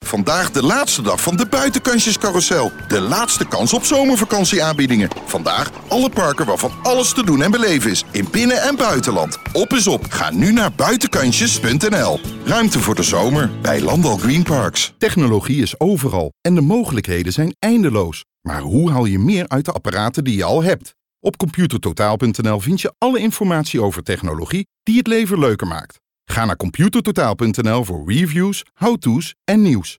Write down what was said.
Vandaag de laatste dag van de buitenkansjescarousel. De laatste kans op zomervakantieaanbiedingen. Vandaag alle parken waarvan alles te doen en beleven is. In binnen- en buitenland. Op is op. Ga nu naar buitenkansjes.nl. Ruimte voor de zomer bij Landal Green Parks. Technologie is overal en de mogelijkheden zijn eindeloos. Maar hoe haal je meer uit de apparaten die je al hebt? Op computertotaal.nl vind je alle informatie over technologie die het leven leuker maakt. Ga naar computertotaal.nl voor reviews, how-to's en nieuws.